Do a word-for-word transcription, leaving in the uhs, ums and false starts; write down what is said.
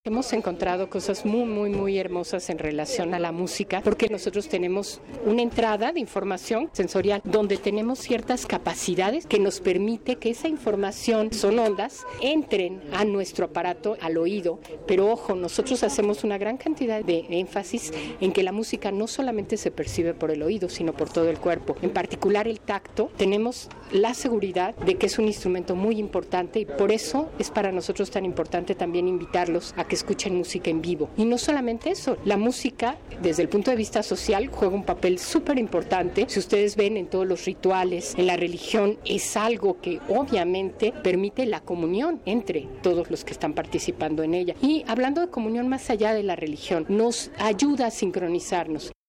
Hemos encontrado cosas muy, muy, muy hermosas en relación a la música, porque nosotros tenemos una entrada de información sensorial donde tenemos ciertas capacidades que nos permite que esa información, son ondas, entren a nuestro aparato, al oído. Pero ojo, nosotros hacemos una gran cantidad de énfasis en que la música no solamente se percibe por el oído, sino por todo el cuerpo. En particular el tacto, tenemos la seguridad de que es un instrumento muy importante y por eso es para nosotros tan importante también invitarlos a que escuchen música en vivo. Y no solamente eso, la música desde el punto de vista social juega un papel súper importante. Si ustedes ven en todos los rituales, en la religión, es algo que obviamente permite la comunión entre todos los que están participando en ella. Y hablando de comunión más allá de la religión, nos ayuda a sincronizarnos.